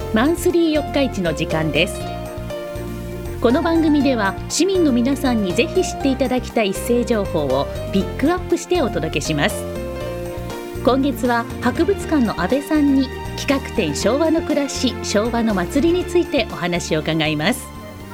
マンスリー四日市の時間です。この番組では市民の皆さんにぜひ知っていただきたい一斉情報をピックアップしてお届けします。今月は博物館の安倍さんに企画展昭和の暮らし昭和の祭りについてお話を伺います。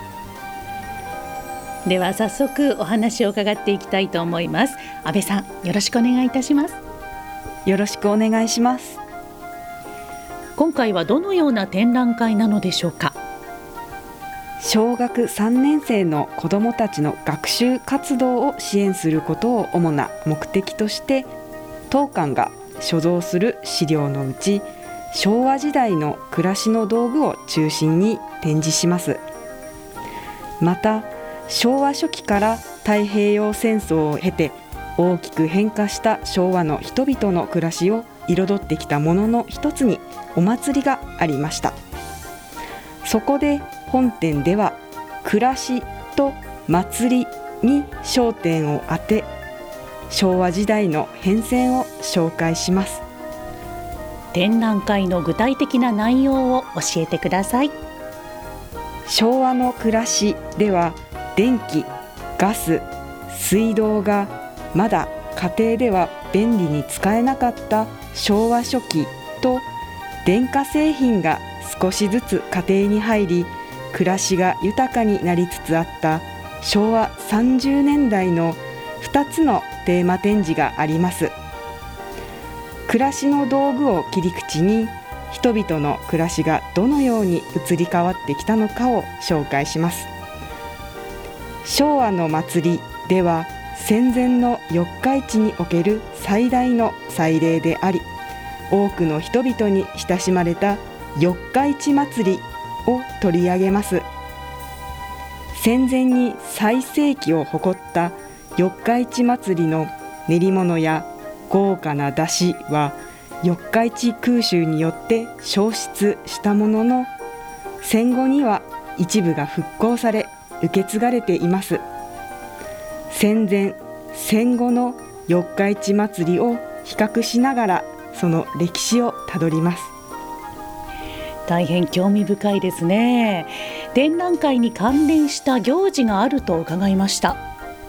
では早速お話を伺っていきたいと思います。安倍さん、よろしくお願いいたします。 よろしくお願いします。 今回はどのような展覧会なのでしょうか。 小学3年生の子どもたちの学習活動を支援することを主な目的として当館が所蔵する資料のうち昭和時代の暮らしの道具を中心に展示します。また昭和初期から太平洋戦争を経て大きく変化した昭和の人々の暮らしを彩ってきたものの一つにお祭りがありました。そこで本展では暮らしと祭りに焦点を当て昭和時代の変遷を紹介します。 展覧会の具体的な内容を教えてください。 昭和の暮らしでは電気、ガス、水道がまだ家庭では便利に使えなかった昭和初期と電化製品が少しずつ家庭に入り暮らしが豊かになりつつあった昭和30年代の2つのテーマ展示があります。暮らしの道具を切り口に人々の暮らしがどのように移り変わってきたのかを紹介します。昭和の祭りでは戦前の四日市における最大の祭礼であり多くの人々に親しまれた四日市祭りを取り上げます。戦前に最盛期を誇った四日市祭りの練り物や豪華な出汁は四日市空襲によって消失したものの戦後には一部が復興され受け継がれています。戦前戦後の四日市祭りを比較しながらその歴史をたどります。 大変興味深いですね。展覧会に関連した行事があると伺いました。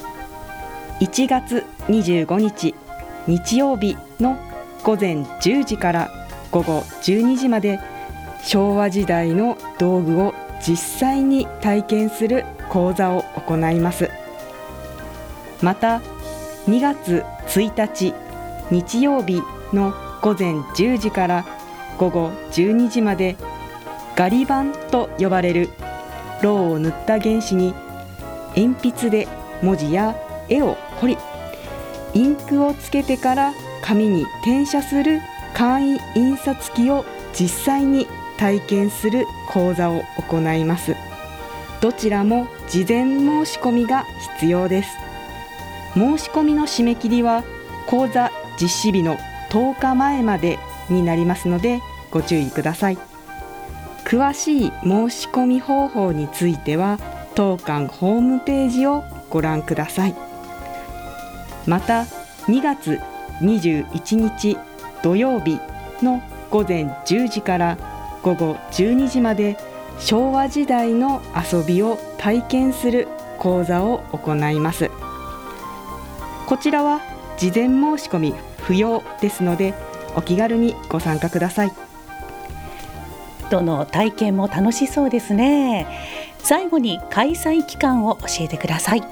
1月25日日曜日の午前10時から午後12時まで昭和時代の道具を実際に体験する講座を行います。また2月1日日曜日の午前10時から午後12時までガリ版と呼ばれるろうを塗った原紙に鉛筆で文字や絵を彫りインクをつけてから紙に転写する簡易印刷機を実際に体験する講座を行います。どちらも事前申し込みが必要です。申し込みの締め切りは講座実施日の10日前までになりますのでご注意ください。詳しい申し込み方法については当館ホームページをご覧ください。また2月21日土曜日の午前10時から午後12時まで昭和時代の遊びを体験する講座を行います。こちらは事前申し込み不要ですのでお気軽にご参加ください。 どの体験も楽しそうですね。最後に開催期間を教えてください。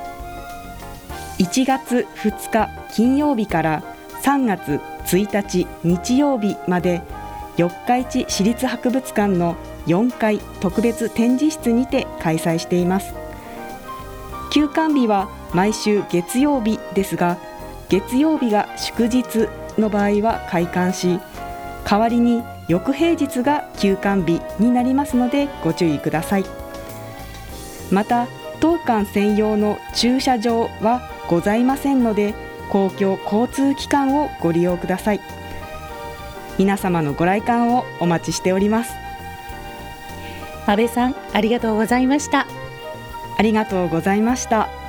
1月2日金曜日から3月1日日曜日まで四日市市立博物館の4階特別展示室にて開催しています。休館日は毎週月曜日ですが月曜日が祝日の場合は開館し代わりに翌平日が休館日になりますのでご注意ください。また当館専用の駐車場はございませんので公共交通機関をご利用ください。皆様のご来館をお待ちしております。 安倍さん、ありがとうございました。 ありがとうございました。